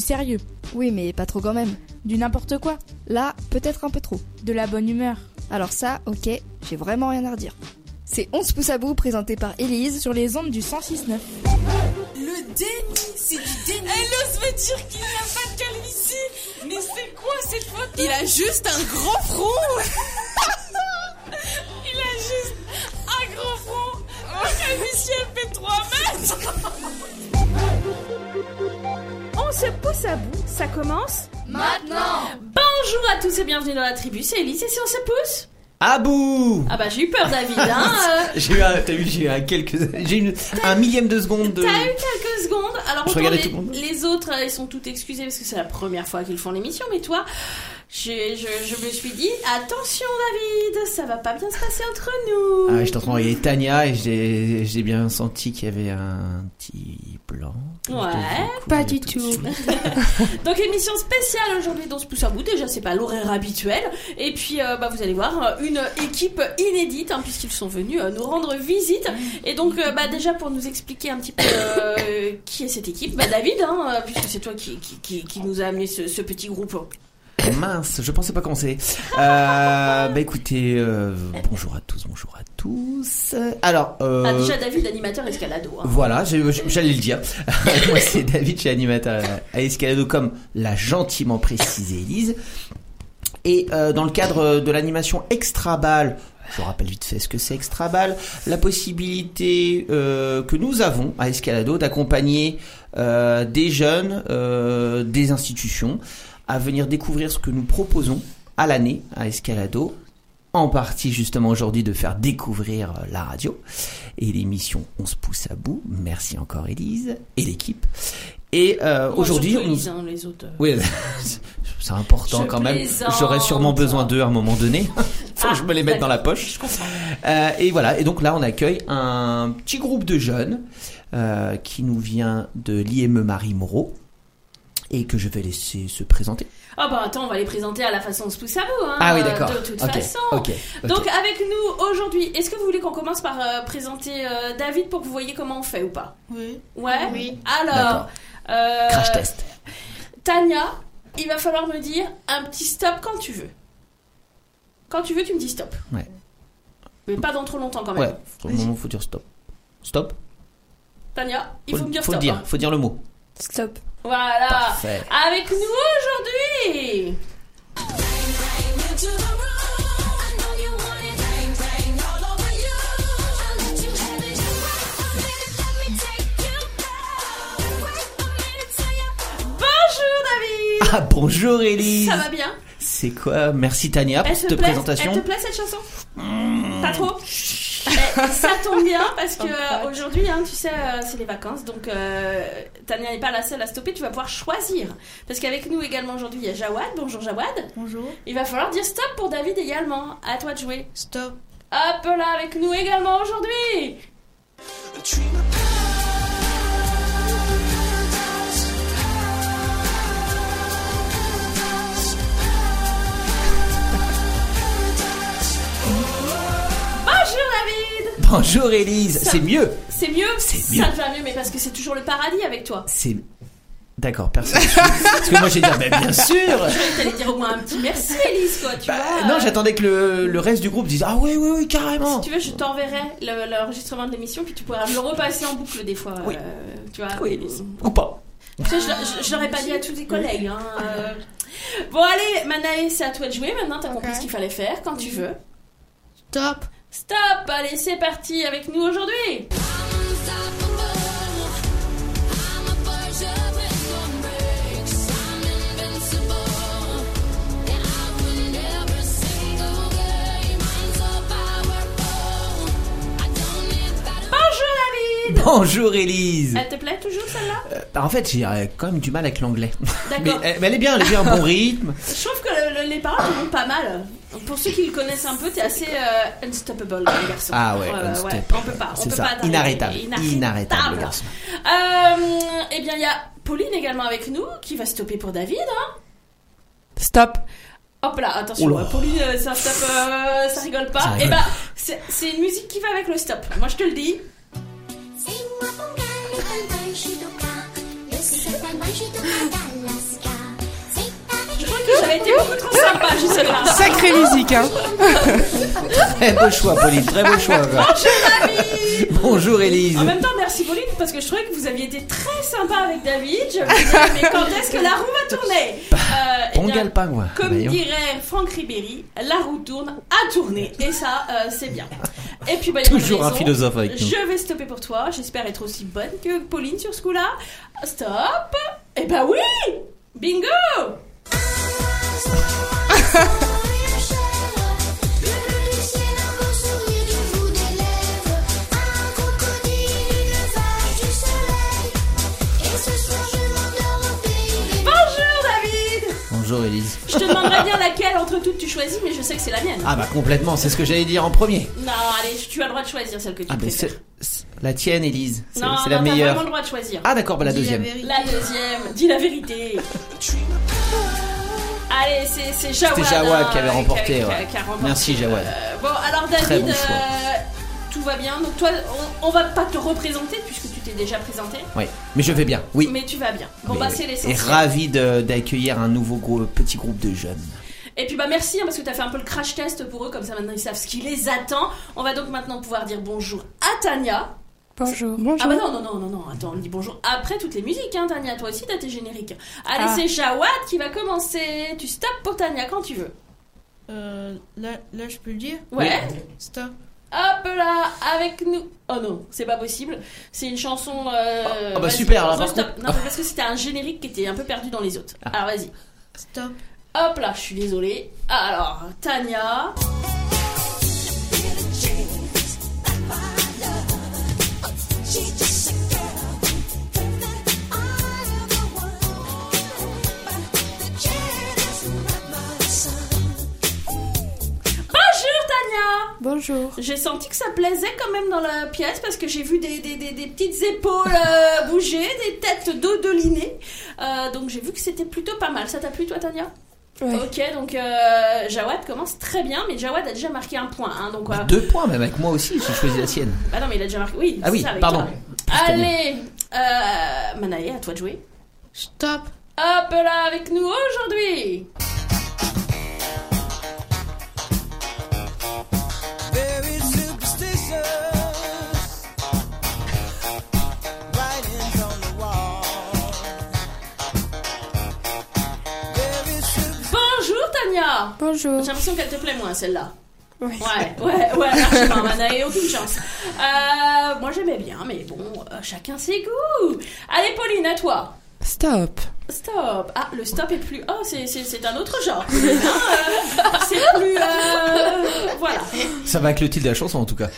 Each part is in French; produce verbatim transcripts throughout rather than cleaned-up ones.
sérieux. Oui, mais pas trop quand même. Du n'importe quoi. Là, peut-être un peu trop. De la bonne humeur. Alors ça, ok, j'ai vraiment rien à redire. C'est onze pouces à bout, présenté par Élise, sur les ondes du cent six neuf. Le déni, c'est du déni. Elle ose me dire qu'il n'y a pas de calvitie. Mais c'est quoi cette photo? Il a juste un grand front. Il a juste un grand front. La calvitie, elle fait trois mètres. On se pousse à bout, ça commence maintenant. Bonjour à tous et bienvenue dans la tribu, c'est Elise et si on se pousse à bout. Ah bah j'ai eu peur David hein. J'ai eu un, t'as vu, j'ai eu un quelques, j'ai eu un millième de seconde de... T'as eu quelques secondes. Alors autant les, tout le les autres ils sont tous excusés parce que c'est la première fois qu'ils font l'émission, mais toi je, je, je me suis dit attention David, ça va pas bien se passer entre nous. Ah, je t'entends envoyer Tania et j'ai, j'ai bien senti qu'il y avait un petit blanc. Ouais, pas du tout. Donc émission spéciale aujourd'hui dans ce pouce à bout. Déjà c'est pas l'horaire habituel et puis euh, bah vous allez voir une équipe inédite hein, puisqu'ils sont venus euh, nous rendre visite et donc euh, bah déjà pour nous expliquer un petit peu euh, qui est cette équipe, bah David hein, puisque c'est toi qui qui qui, qui nous a amené ce, ce petit groupe. Oh mince, je pensais pas commencer. Euh, bah écoutez, euh, bonjour à tous, bonjour à tous. Alors, euh, ah, déjà David, animateur Escalado. Hein. Voilà, j'ai, j'allais le dire. Moi c'est David, je suis animateur à Escalado, comme l'a gentiment précisé Elise. Et euh, dans le cadre de l'animation Extra Ball, je vous rappelle vite fait ce que c'est Extra Ball, la possibilité euh, que nous avons à Escalado d'accompagner euh, des jeunes, euh, des institutions, à venir découvrir ce que nous proposons à l'année à Escalado, en partie justement aujourd'hui de faire découvrir la radio et l'émission On se pousse à bout. Merci encore Élise et l'équipe. Et euh, Moi, aujourd'hui, on... Élise, hein, les autres. Oui, c'est important je quand même. plaisante. J'aurais sûrement besoin d'eux à un moment donné. Faut ah, que je me les mette dans la poche. Je comprends. Euh, et voilà. Et donc là, on accueille un petit groupe de jeunes euh, qui nous vient de l'I M E Marie Moreau. Et que je vais laisser se présenter. Ah bah attends, on va les présenter à la façon se pousse à bout. Hein, ah oui, d'accord. De toute okay. façon. Okay. Okay. Donc avec nous aujourd'hui, est-ce que vous voulez qu'on commence par euh, présenter euh, David pour que vous voyez comment on fait ou pas? Oui. Ouais. Oui. Alors. Euh, Crash test. Tania, il va falloir me dire un petit stop quand tu veux. Quand tu veux, tu me dis stop. Ouais. Mais pas dans trop longtemps quand même. Ouais. Au moment, faut dire stop. Stop. Tania, il faut, faut me dire faut stop. Le dire. Hein. Faut dire le mot. Stop. Voilà. Parfait. Avec nous aujourd'hui. Bonjour David. Ah bonjour Élise. Ça va bien? C'est quoi? Merci Tania pour elle cette présentation. Elle te plaît cette chanson? mmh. Pas trop? Eh, ça tombe bien parce que euh, aujourd'hui, hein, tu sais, euh, c'est les vacances, donc euh, Tania n'est pas la seule à stopper. Tu vas pouvoir choisir parce qu'avec nous également aujourd'hui, il y a Jawad. Bonjour Jawad. Bonjour. Il va falloir dire stop pour David également. À toi de jouer. Stop. Hop là, avec nous également aujourd'hui. Bonjour Élise, ça, c'est mieux. C'est mieux, c'est mieux. Ça va mieux, mais parce que c'est toujours le paradis avec toi. C'est d'accord, personne. Parce que moi j'ai dit mais bien sûr. Je croyais que t'allais dire au moins un petit merci Élise quoi, tu bah, vois. Non, j'attendais que le, le reste du groupe dise ah oui oui oui carrément. Si tu veux, je t'enverrai le, l'enregistrement de l'émission puis tu pourras le repasser en boucle des fois. Oui. Euh, tu vois. Oui. Ou pas. Tu sais, je, je, je l'aurais pas dit à tous tes collègues. Hein. Euh... Bon allez, Manae, c'est à toi de jouer. Maintenant, t'as compris okay. ce qu'il fallait faire quand tu veux. Stop. Stop! Allez, c'est parti avec nous aujourd'hui! Bonjour Élise. Elle te plaît toujours celle-là? euh, bah En fait j'ai euh, quand même du mal avec l'anglais. D'accord. mais, mais elle est bien, elle est bien, un bon rythme. Je trouve que le, le, les paroles te vont pas mal. Pour ceux qui le connaissent un peu, t'es assez euh, unstoppable le garçon. Ah ouais, euh, unstoppable. Ouais, on peut pas, on c'est peut ça. pas Inarrêtable. Inarrêtable. Inarrêtable le garçon. Euh, eh bien il y a Pauline également avec nous qui va stopper pour David. Hein. Stop. Hop là, attention, Oula. Pauline, ça stop, euh, ça rigole pas. Ça rigole. Et bah, c'est, c'est une musique qui va avec le stop. Moi je te le dis. a été beaucoup trop sympa jusque-là. Sacrée musique, hein. Très beau choix, Pauline, très beau choix. quoi. Bonjour Élise. En même temps, merci Pauline, parce que je trouvais que vous aviez été très sympa avec David. Je me disais, mais quand est-ce que la roue va tourner euh, eh Bon bien, galpin, moi. Comme D'ailleurs. dirait Franck Ribéry, la roue tourne à tourner. Et ça, euh, c'est bien. Et puis, bah, il y a Toujours une un raison. philosophe avec nous. Je vais stopper pour toi. J'espère être aussi bonne que Pauline sur ce coup-là. Stop. Eh ben oui. Bingo. Bonjour Élise. Je te demanderais bien laquelle entre toutes tu choisis, mais je sais que c'est la mienne. Ah bah complètement, c'est ce que j'allais dire en premier. Non, allez, tu as le droit de choisir celle que tu Ah bah préfères. c'est, c'est la tienne Élise, c'est, Non, c'est non, la t'as meilleure. vraiment le droit de choisir. Ah d'accord, bah la Dis deuxième. vérité. La deuxième, dis la vérité. Allez, c'est, c'est Jawad. C'était Jawad hein, qui avait remporté, qui a- ouais. qui a remporté. Merci, Jawad. Euh, bon, alors Très David, bon choix. euh, tout va bien. Donc toi, on, on va pas te représenter puisque tu t'es déjà présenté. Oui, mais je vais bien, oui. Mais tu vas bien. Bon, Mais- bah c'est Et l'essentiel. ravi de- d'accueillir un nouveau gros, petit groupe de jeunes. Et puis bah merci hein, parce que t'as fait un peu le crash test pour eux, comme ça maintenant ils savent ce qui les attend. On va donc maintenant pouvoir dire bonjour à Tania. Bonjour. Ah bah non, non, non, non, non, attends, on dit bonjour après toutes les musiques, hein, Tania, toi aussi t'as tes génériques. Allez, Ah. c'est Jawad qui va commencer. Tu stops pour Tania quand tu veux. Euh, là, là, je peux le dire. Ouais. Stop. Hop là, avec nous. Oh non, c'est pas possible. C'est une chanson. Euh... Ah bah vas-y, super, alors, par stop. Non, mais parce que c'était un générique qui était un peu perdu dans les autres. Ah. Alors vas-y. Stop. Hop là, je suis désolée. Alors, Tania. Bonjour. J'ai senti que ça plaisait quand même dans la pièce parce que j'ai vu des, des, des, des petites épaules euh, bouger, des têtes dodelinées. Euh, donc j'ai vu que c'était plutôt pas mal. Ça t'a plu toi, Tania ? Ouais. Ok, donc euh, Jawad commence très bien, mais Jawad a déjà marqué un point. Hein, donc, euh, Deux points même avec moi aussi, j'ai choisi la sienne. Bah non, mais il a déjà marqué. Oui, Ah c'est oui, ça avec pardon. toi. Plus pour Allez, euh, Manaé, à toi de jouer. Stop. Hop là, avec nous aujourd'hui. Very superstitious. Writings on the wall. Very superstitious. Bonjour Tania. Bonjour. J'ai l'impression qu'elle te plaît moins celle-là. Ouais. Ouais, ouais, ouais, largement, Manaé, aucune chance. Euh, moi j'aimais bien, mais bon, euh, chacun ses goûts. Allez Pauline, à toi. Stop. Stop. Ah, le stop est plus... Oh, c'est, c'est, c'est un autre genre. Pauline, hein, euh, c'est plus... Euh... Voilà. Ça va avec le titre de la chanson en tout cas.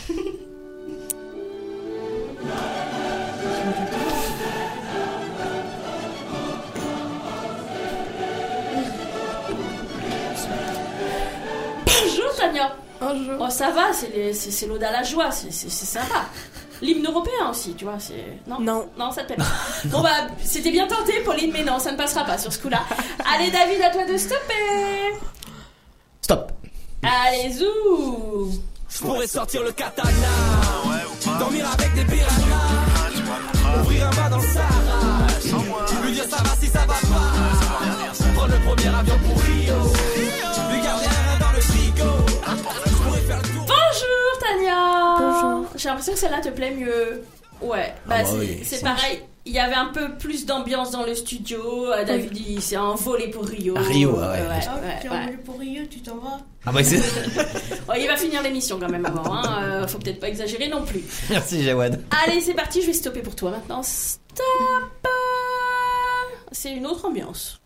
Bonjour Tania. Bonjour. Oh, ça va, c'est, les, c'est, c'est l'ode à la joie, c'est, c'est, c'est sympa. L'hymne européen aussi, tu vois, c'est... Non, Non. non, ça te plaît pas. Bon bah, c'était bien tenté, Pauline, mais non, ça ne passera pas sur ce coup-là. Allez, David, à toi de stopper. Stop. Allez, zou. Je pourrais sortir le katana, dormir avec des piranhas, ouvrir un bar dans le Sahara, lui dire ça va si ça va pas, prendre le premier avion pour Rio, lui garder un rein dans le frigo, je pourrais faire le tour. Bonjour, Tania. Bonjour. J'ai l'impression que celle-là te plaît mieux. Ouais, bah, Ah bah c'est, oui, c'est c'est- pareil. Il y avait un peu plus d'ambiance dans le studio. Euh, David, il s'est envolé pour Rio. Ah, Rio, ah ouais. ouais, Ah, ouais, tu as ouais. envolé pour Rio, tu t'en vas. Ah bah c'est... Oh, il va finir l'émission quand même avant. Hein. Euh, faut peut-être pas exagérer non plus. Merci Jawad. Allez, c'est parti, je vais stopper pour toi maintenant. Stop. C'est une autre ambiance.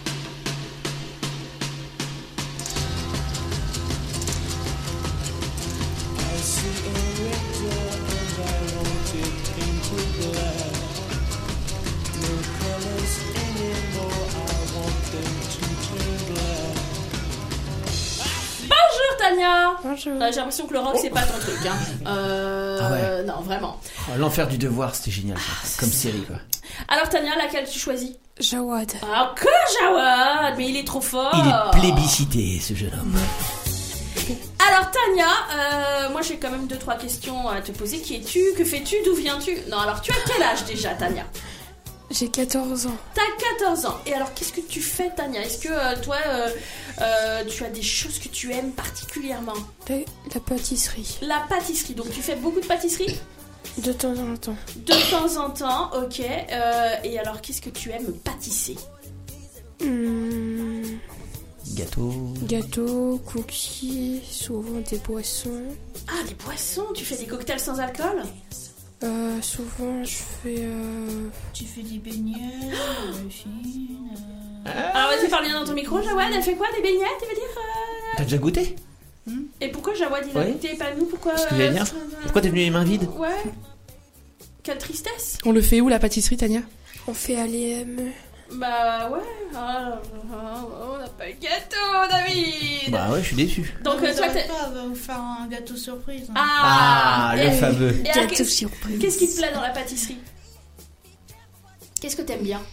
Bonjour Tania. Bonjour. Euh, J'ai l'impression que le rock c'est pas ton truc. Hein. Euh, Ah ouais. Non, vraiment. Oh, L'enfer du devoir, c'était génial ça, comme série quoi. Alors Tania, laquelle tu choisis? Jawad. Ah, que Jawad, mais il est trop fort. Il est plébiscité ce jeune homme. Alors Tania, euh, moi j'ai quand même deux trois questions à te poser. Qui es-tu? Que fais-tu? D'où viens-tu? Non, alors tu as quel âge déjà, Tania? J'ai quatorze ans. T'as quatorze ans. Et alors, qu'est-ce que tu fais, Tania? Est-ce que euh, toi, euh, euh, tu as des choses que tu aimes particulièrement? La, la pâtisserie. La pâtisserie. Donc, tu fais beaucoup de pâtisserie? De temps en temps. De temps en temps, ok. Euh, et alors, qu'est-ce que tu aimes pâtisser? Hum, Gâteau. Gâteau, cookies, souvent des boissons. Ah, des boissons. Tu fais des cocktails sans alcool? Euh, souvent, je fais... Euh... Tu fais des beignets, des muffins. Euh... Alors, vas-y, parle bien dans ton micro, Jawad. Elle fait quoi? Des beignets, tu veux dire euh... T'as déjà goûté? Et pourquoi Jawad il a Ouais. goûté, pas nous? Pourquoi Ce que j'allais dire. Pourquoi t'es venu les mains vides? Ouais. Quelle tristesse. On le fait où la pâtisserie, Tania? On fait à l'E M. Bah ouais. Ah, on n'a pas eu de gâteau, David. Bah ouais, je suis déçu. Donc Mais euh, toi, t'arrêtes t'es... pas, elle va vous faire un gâteau surprise. hein. Ah, Ah, et- le fameux. et alors, Gâteau qu'est-ce surprise. qu'est-ce qui te plaît dans la pâtisserie? Qu'est-ce que t'aimes bien?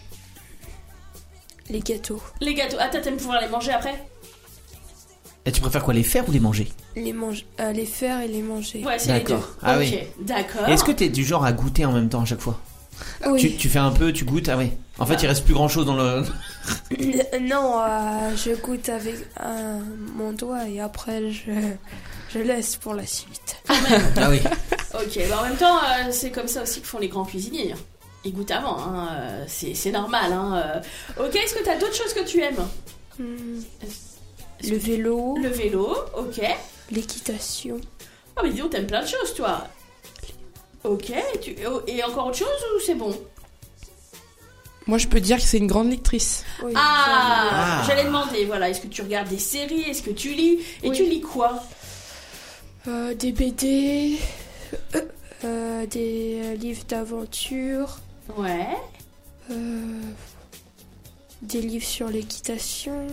Les gâteaux. Les gâteaux. Ah, toi, t'aimes pouvoir les manger après? Et tu préfères quoi, les faire ou les manger? Les, mange... euh, les faire et les manger. Ouais, c'est les deux. D'accord. Ah ok, oui. d'accord. Et est-ce que t'es du genre à goûter en même temps à chaque fois? Oui. tu, tu fais un peu, tu goûtes, ah ouais. En fait, il reste plus grand chose dans le. Non, euh, je goûte avec euh, mon doigt et après je, je laisse pour la suite. Ah oui. Ok, bah en même temps, euh, c'est comme ça aussi que font les grands cuisiniers. Ils goûtent avant, hein. euh, c'est, c'est normal. Hein. euh. Ok, est-ce que t'as d'autres choses que tu aimes? Hmm, Est-ce Le que- vélo, Le vélo, ok. l'équitation. Ah mais dis donc, t'aimes plein de choses, toi. Ok, et, tu... oh, et encore autre chose ou c'est bon? Moi, je peux dire que c'est une grande lectrice. Oui, Ah, Ah. j'allais demander, voilà, est-ce que tu regardes des séries? Est-ce que tu lis? Et Oui. tu lis quoi? Euh, des B D, euh, euh, des euh, livres d'aventure, Ouais. euh, des livres sur l'équitation.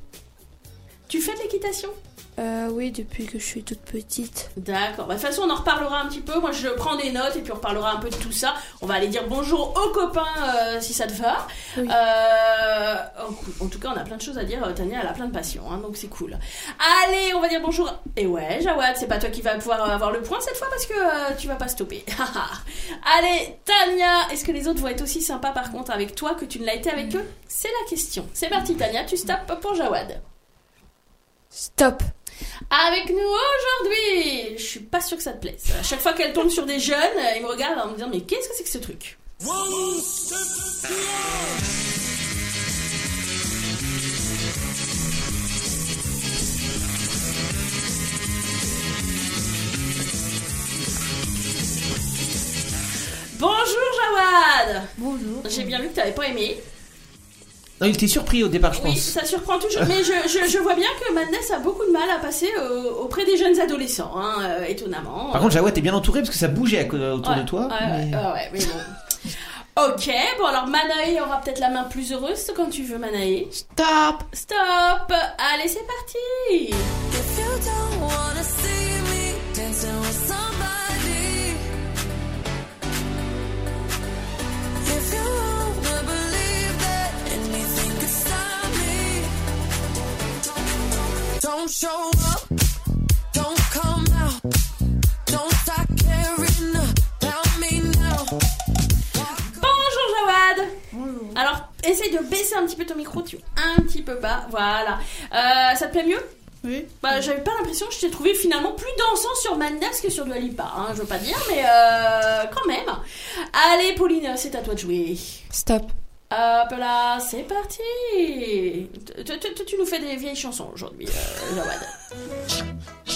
Tu fais de l'équitation? Euh, oui, depuis que je suis toute petite. D'accord. Bah, de toute façon, on en reparlera un petit peu. Moi, je prends des notes et puis on reparlera un peu de tout ça. On va aller dire bonjour aux copains euh, si ça te va. Oui. Euh, en, en tout cas, on a plein de choses à dire. Tania, elle a plein de passion, hein, donc c'est cool. Allez, on va dire bonjour. Et ouais, Jawad, c'est pas toi qui vas pouvoir avoir le point cette fois parce que euh, tu vas pas stopper. Allez, Tania, est-ce que les autres vont être aussi sympas par contre avec toi que tu ne l'as été avec eux? C'est la question. C'est parti, Tania, tu stoppes pour Jawad. Stop. Avec nous aujourd'hui, je suis pas sûre que ça te plaise. À chaque fois qu'elle tombe sur des jeunes, ils me regardent en me disant mais qu'est-ce que c'est que ce truc? Bonjour Jawad. Bonjour. J'ai bien vu que t'avais pas aimé. Non, il était surpris au départ, je Oui, pense. ça surprend toujours. Mais je, je, je vois bien que Madness a beaucoup de mal à passer euh, auprès des jeunes adolescents, hein, euh, étonnamment. Par contre, Jawad, t'es bien entouré parce que ça bougeait à co- autour Ouais, de toi. Ouais, ouais, mais- ouais, ouais, mais bon. Ok, bon alors Manae aura peut-être la main plus heureuse quand tu veux, Manae. Stop! Stop. Allez, c'est parti. If you don't wanna see me dancing with somebody, if you wanna believe that anything could stop me, don't show up, don't come out, don't start caring about me now. Bonjour Jawad. Alors, essaye de baisser un petit peu ton micro, tu un petit peu bas, voilà. Euh, ça te plaît mieux? Oui. Bah, j'avais pas l'impression que je t'ai trouvé finalement plus dansant sur Madness que sur Dua Lipa, hein, je veux pas dire, mais euh, quand même. Allez, Pauline, c'est à toi de jouer. Stop. Hop là, c'est parti. Tu, tu- tu- tu nous fais des vieilles chansons aujourd'hui, euh, Jawad.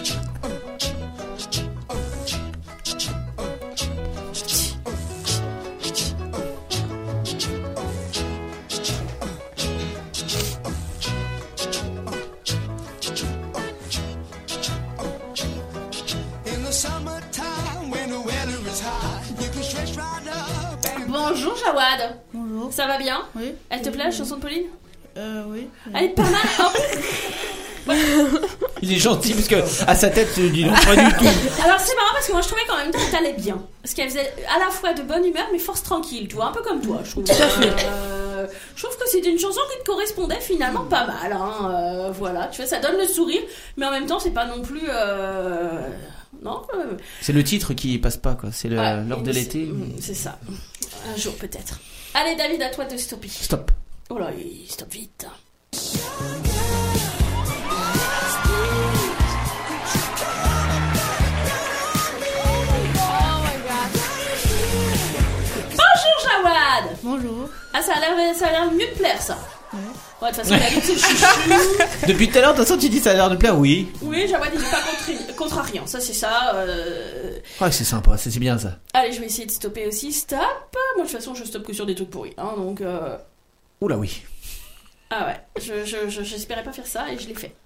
In the summertime, when the weather is hot, you can stretch right up and Bonjour Jawad. Bonjour. Ça va bien? Oui. Elle te plaît la chanson de Pauline? Euh, oui. Elle est pas mal. Oh. Il est gentil parce que à sa tête, tu dis non, pas du tout. Alors c'est marrant parce que moi je trouvais qu'en même temps que t'allais bien. Parce qu'elle faisait à la fois de bonne humeur mais force tranquille, tu vois, un peu comme toi, je trouve. Tout à fait. Euh, je trouve que c'était une chanson qui te correspondait finalement pas mal. Hein. Euh, voilà, tu vois, ça donne le sourire, mais en même temps c'est pas non plus... Euh... Non euh... C'est le titre qui passe pas, quoi. C'est le- ouais, l'heure de c'est- l'été. C'est ça. Un jour peut-être. Allez David, à toi de stopper. Stop. Oh là, il stoppe vite. Bonjour Jawad. Bonjour. Ah, ça a l'air, ça a l'air mieux de plaire ça. Ouais. Ouais, de toute façon, David c'est le chouchou. Depuis tout à l'heure, de toute façon, tu dis ça a l'air de plaire, oui. Oui, Jawad il est pas contre, contrariant, ça c'est ça. Euh... Ouais, c'est sympa, c'est, c'est bien ça. Allez, je vais essayer de stopper aussi. Stop. Moi de toute façon, je stoppe que sur des trucs pourris, hein, donc. Euh... Oula, oui. Ah ouais, je, je, je, j'espérais pas faire ça et je l'ai fait.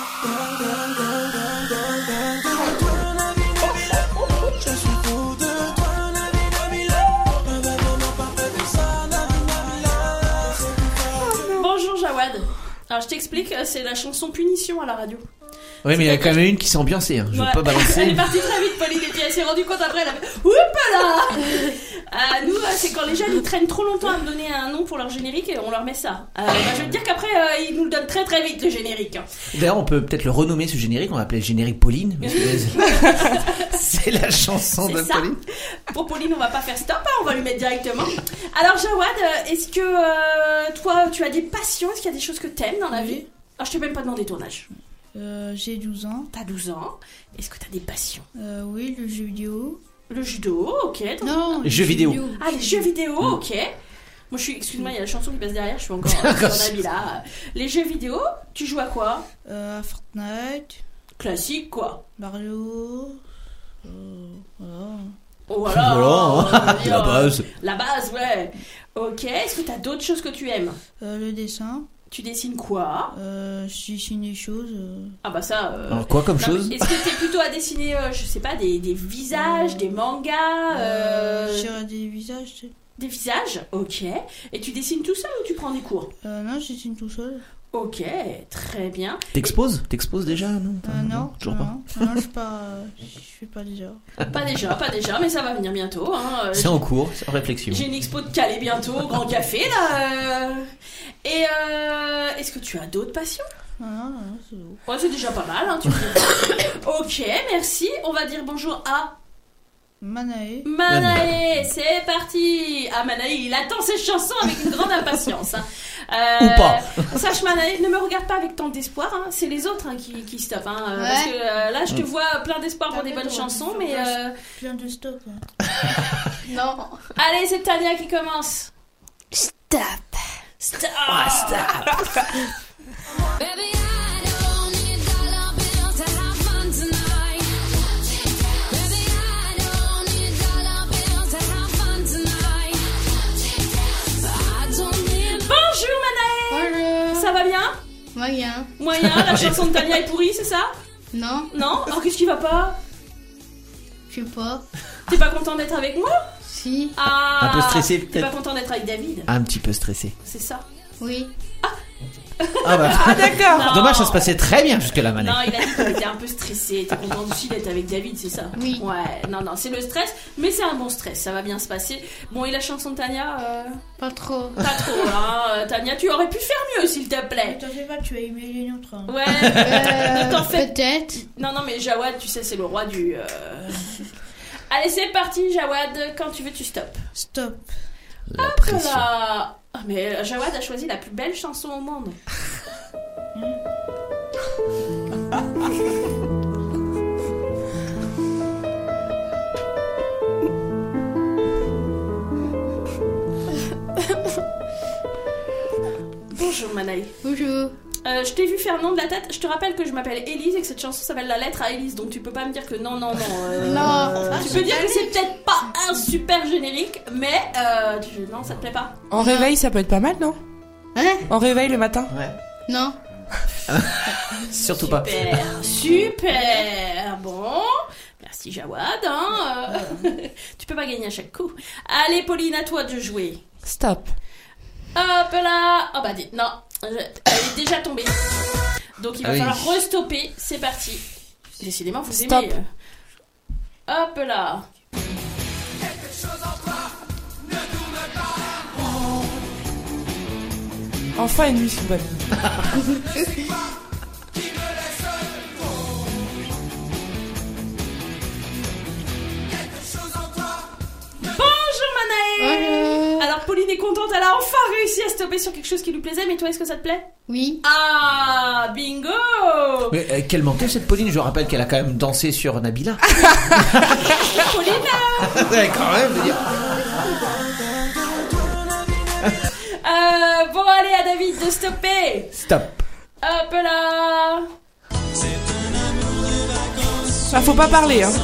Bonjour Jawad. Alors je t'explique, c'est la chanson Punition à la radio. Oui, mais il y a quand même une qui s'est ambiancée, hein. Je Ouais. veux pas balancer. Elle est partie très vite, Pauline, et puis elle s'est rendue compte après, elle a fait Oups là. euh, Nous, euh, c'est quand les jeunes ils traînent trop longtemps à me donner un nom pour leur générique et on leur met ça. Euh, bah, je veux te dire qu'après, euh, ils nous le donnent très très vite, le générique. D'ailleurs, on peut peut-être le renommer ce générique, on va l'appeler générique Pauline. Parce que c'est la chanson C'est de ça. Pauline. Pour Pauline, on va pas faire stop, hein, on va lui mettre directement. Alors Jawad, euh, est-ce que euh, toi, tu as des passions? Est-ce qu'il y a des choses que t'aimes dans la vie? Ah, je t'ai même pas demandé ton âge. Euh, j'ai douze ans. T'as douze ans. Est-ce que t'as des passions? Euh, oui, le jeu vidéo. Le judo, ok. t'en- Non, Les jeux vidéo. Ah, les jeux vidéo, ok. Moi, je suis, excuse-moi, il y a la chanson qui passe derrière, je suis encore euh, sur un habit là. Les jeux vidéo, tu joues à quoi? Euh, à Fortnite. Classique, quoi. Mario. Euh, voilà. Oh, voilà. Voilà, on va dire, la base. La base, ouais. Ok, est-ce que t'as d'autres choses que tu aimes? Euh, le dessin. Tu dessines quoi? Euh, je dessine des choses. Euh... Ah bah ça... Euh... Alors, quoi comme non, chose? mais Est-ce que t'es plutôt à dessiner, euh, je sais pas, des, des visages, des mangas euh... Euh, sur des visages. tu sais. Des visages, ok. Et tu dessines tout seul ou tu prends des cours? Euh, non, je dessine tout seul. Ok, très bien. T'exposes? T'exposes déjà, non? Euh, non, toujours non, non, non, je fais pas, je fais pas déjà. Pas déjà, pas déjà, mais ça va venir bientôt. Hein. C'est en cours, c'est en réflexion. J'ai une expo de Calais bientôt, au Grand Café, là. euh. Et euh, est-ce que tu as d'autres passions? Non, non, non, c'est bon. Ouais, c'est déjà pas mal, hein, tu me dis. Ok, merci. On va dire bonjour à Manae. Manae. C'est parti. Ah, Manae, il attend ses chansons avec une grande impatience. Hein. Euh, Ou pas. Sache, Manae, ne me regarde pas avec tant d'espoir. Hein. C'est les autres hein, qui, qui stoppent. Hein, euh, Ouais. Parce que euh, là, je te vois plein d'espoir pour des T'as bonnes fait, chansons, toi, mais... Euh... Plein de stock. Hein. Non. Allez, c'est Tania qui commence. Stop. Stop. stop. Baby, I don't need dollar bills to have fun tonight. Baby, I don't need dollar bills to have fun tonight. I don't need. Bonjour, Manae. Bonjour. Ça va bien? Moyen. Moyen, la chanson de Tania est pourrie, c'est ça? Non, Non? Alors, qu'est-ce qui va pas? je sais pas. T'es pas content d'être avec moi? Si. Ah. Un peu stressé, T'es peut-être. pas content d'être avec David? Un petit peu stressé. C'est ça? Oui. Ah bah. Ah d'accord. Non. Dommage, ça se passait très bien jusque là, Manet. Non, il a dit qu'il était un peu stressé. T'es content aussi d'être avec David, c'est ça? Oui. Ouais, non, non, c'est le stress, mais c'est un bon stress, ça va bien se passer. Bon, et la chanson de Tania, euh, Pas trop. pas trop, hein. euh, Tania, tu aurais pu faire mieux, s'il te plaît. T'en fais pas, tu as aimé les nôtres. Hein. Ouais, Euh, t'en fais. peut-être. Non, non, mais Jawad, tu sais, c'est le roi du. euh, Allez, c'est parti, Jawad. Quand tu veux, tu stops. Stop. La pression. Voilà. Ah, mais Jawad a choisi la plus belle chanson au monde. Bonjour Manaï. Bonjour. Euh, je t'ai vu faire nom de la tête. Je te rappelle que je m'appelle Élise et que cette chanson s'appelle La lettre à Élise. Donc tu peux pas me dire que non, non, non. euh, Non. Tu peux dire que c'est peut-être pas un super générique, mais euh, tu- non, ça te plaît pas. En réveil, ça peut être pas mal, non? Hein? En réveil le matin? Ouais. Non. Surtout pas. Super, super. Bon, merci Jawad. Hein, euh, tu peux pas gagner à chaque coup. Allez, Pauline, à toi de jouer. Stop. Hop là. Oh bah dis, non, je- elle est déjà tombée. Donc il va Ah oui. falloir restopper. C'est parti. Décidément, vous Stop. aimez. euh. Hop là. Enfin une nuit bonne. Bonjour Manaë. Pauline est contente, elle a enfin réussi à stopper sur quelque chose qui lui plaisait, mais toi, est-ce que ça te plaît? Oui. Ah, bingo. Mais euh, quelle menteuse cette Pauline, je rappelle qu'elle a quand même dansé sur Nabila. Pauline Ouais, quand même, je veux dire. euh, Bon, allez, à David de stopper. Stop. Hop là. Ah, faut pas parler, hein.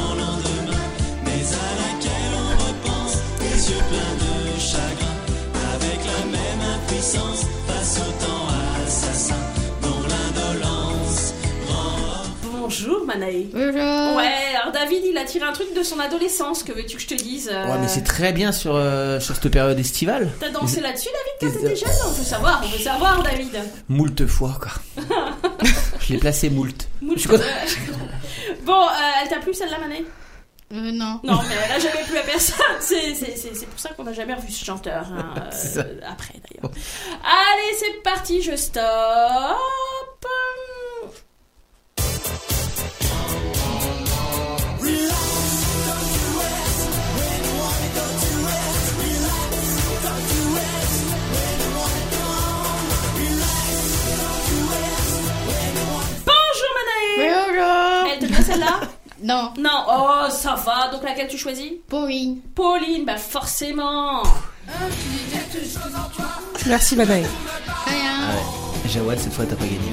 Bonjour Manae. Bonjour. Ouais, alors David il a tiré un truc de son adolescence, que veux-tu que je te dise euh... Ouais, mais c'est très bien sur, euh, sur cette période estivale. T'as dansé là-dessus David quand Des- t'étais jeune? On veut savoir, on veut savoir David. Moult fois, quoi. Je l'ai placé moult. Moult- Je suis content. euh, Bon, euh, elle t'a plu celle-là Manae? Euh, non. Non, mais elle a jamais plu à personne. C'est, c'est, c'est, c'est pour ça qu'on n'a jamais revu ce chanteur. Hein, euh, C'est ça. après, d'ailleurs. Allez, c'est parti, je stoppe. Bonjour, Manae. Bonjour. Elle te plaît celle-là? Non. Non, oh, ça va. Donc, laquelle tu choisis? Pauline. Pauline, bah forcément. Merci, Manae. Rien. Jawad, cette fois, t'as pas gagné.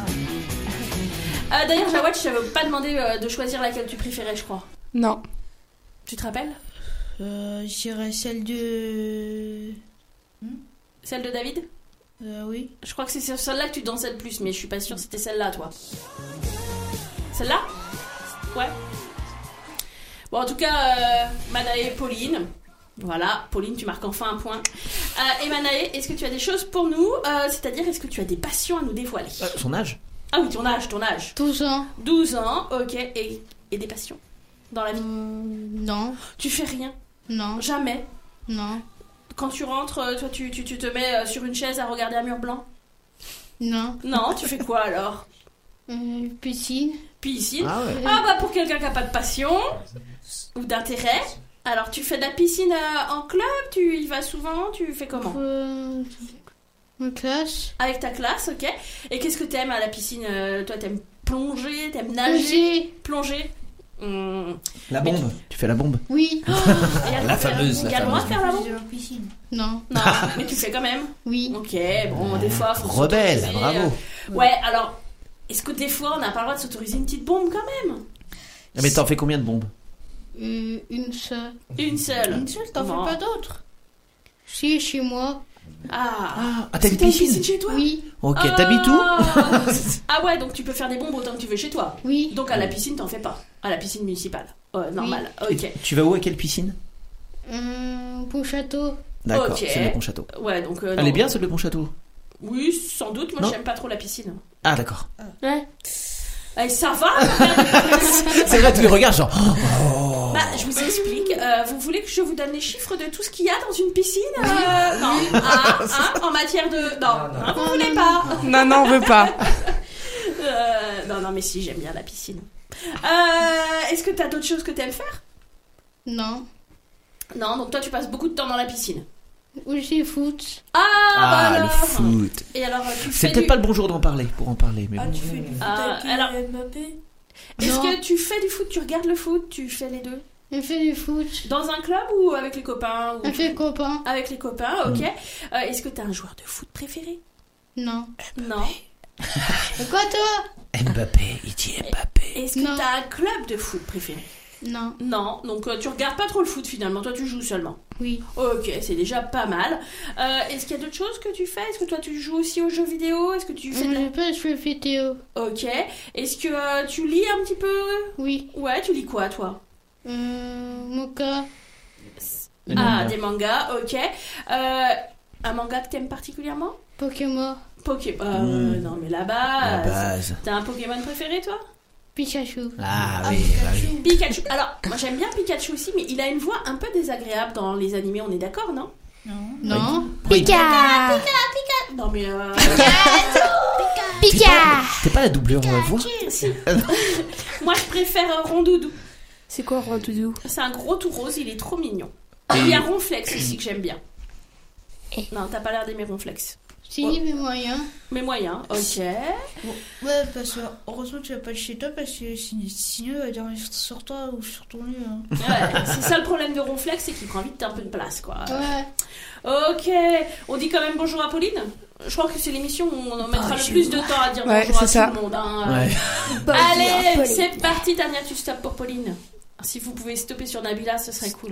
Euh, d'ailleurs, Jawad, je t'avais pas demandé euh, de choisir laquelle tu préférais, je crois. Non. Tu te rappelles? Euh, je dirais celle de... Celle de David? Euh, oui. Je crois que c'est sur celle-là que tu dansais le plus, mais je suis pas sûre que c'était celle-là, toi. Celle-là? Ouais. Bon, en tout cas, euh, Manae et Pauline. Voilà, Pauline, tu marques enfin un point. Euh, et Manae, est-ce que tu as des choses pour nous? euh, C'est-à-dire, est-ce que tu as des passions à nous dévoiler? Euh, son âge? Ah oui, ton âge, ton âge. douze ans. douze ans, ok. Et, et des passions dans la vie? Euh, non. Tu fais rien? Non. Jamais? Non. Quand tu rentres, euh, toi, tu, tu, tu te mets euh, sur une chaise à regarder un mur blanc? Non. Non, tu fais quoi alors? Euh, piscine. Piscine? Ah ouais. Ah bah pour quelqu'un qui n'a pas de passion ou d'intérêt, alors tu fais de la piscine euh, en club, tu y vas souvent, tu fais comment? Euh, ma classe. Avec ta classe, ok. Et qu'est-ce que t'aimes à la piscine? euh, Toi t'aimes plonger, t'aimes nager? Nager. Plonger. Hum. La bombe. Tu fais la bombe. Oui. Et y a- La fameuse, Il y la a le droit de fameuse. faire la bombe? de la piscine. Non. Non, mais tu le fais quand même. Oui. Ok, bon, des fois faut Rebelle, s'autoriser, bravo. euh, Ouais, alors, est-ce que des fois on n'a pas le droit de s'autoriser une petite bombe quand même? Ah, mais t'en fais combien de bombes? Euh, une seule. Une seule. Une seule, t'en Non. fais pas d'autres. Si, chez moi. Ah, Ah, t'as une t'as une piscine? chez toi? Oui. Ok, Ah. t'habites où? Ah ouais, donc tu peux faire des bombes autant que tu veux chez toi. Oui. Donc à la piscine, t'en fais pas. À la piscine municipale. Ouais, normal. Ok. Et tu vas où, à quelle piscine? Euh, pour château. D'accord, Ok. c'est le Pont-Château. Ouais, donc. euh, Elle non. est bien, celle de Pont-Château? Oui, sans doute. Moi, Non. j'aime pas trop la piscine. Ah, d'accord. Ouais. Eh, ça va? C'est vrai, tu les regardes genre. Bah, je vous explique. Euh, vous voulez que je vous donne les chiffres de tout ce qu'il y a dans une piscine? Euh, Non. Ah, hein, en matière de. Non, hein, vous voulez pas? Non, non, on veut pas. Euh, non, non, mais si, j'aime bien la piscine. Euh, Est-ce que t'as d'autres choses que t'aimes faire? Non. Non, donc toi, tu passes beaucoup de temps dans la piscine. Oui, j'ai foot. Ah, bah Ah, le alors. foot. Et alors, tu C'est fais peut-être du... pas le bon jour d'en parler, pour en parler, mais Ah, bon. tu fais du foot Ah, avec alors- euh, Mbappé? Est-ce Non. que tu fais du foot? Tu regardes le foot? Tu fais les deux? Je fais du foot. Dans un club ou avec les copains ou... Je fais copain. Avec les copains, ok. Mm. Euh, Est-ce que t'as un joueur de foot préféré? Non. Non. Et quoi, toi? Mbappé, il dit Mbappé. Est-ce que Non. t'as un club de foot préféré? Non. Non, donc euh, tu regardes pas trop le foot finalement, toi tu joues seulement. Oui. Ok, c'est déjà pas mal. Euh, Est-ce qu'il y a d'autres choses que tu fais? Est-ce que toi tu joues aussi aux jeux vidéo? Est-ce que tu fais de la... Je peux jouer vidéo. Ok. Est-ce que euh, tu lis un petit peu? Oui. Ouais, tu lis quoi toi? Euh, Moka. Des Ah, mangas. des mangas, ok. Euh, un manga que t'aimes particulièrement? Pokémon. Pokémon. Euh, Mm. Non mais la La base. base. T'as un Pokémon préféré toi? Pikachu. Ah, Ah, oui, bah oui. Pikachu. Alors, moi j'aime bien Pikachu aussi, mais il a une voix un peu désagréable dans les animés, on est d'accord, non? Non. Non. Oui. Non mais euh... T'es pas, t'es pas la doublure euh, voix? si. Moi je préfère euh, Rondoudou. C'est quoi Rondoudou? C'est un gros tout rose, il est trop mignon. Et il y a Ronflex aussi que j'aime bien. Non, t'as pas l'air d'aimer Ronflex. Si, Oh. mais moyen. Mais moyen, ok. Ouais, parce que heureusement tu vas pas être chez toi parce que si- sinon il va dormir sur toi ou sur ton lit. Hein. Ouais, c'est ça le problème de Ronflex, c'est qu'il prend vite un peu de place, quoi. Ouais. Ok, on dit quand même bonjour à Pauline. Je crois que c'est l'émission où on en mettra le plus de temps à dire Ouais, bonjour à c'est ça. tout le monde. Hein. Ouais. Allez, c'est parti, Tania, tu stoppes pour Pauline. Si vous pouvez stopper sur Nabila, ce serait cool.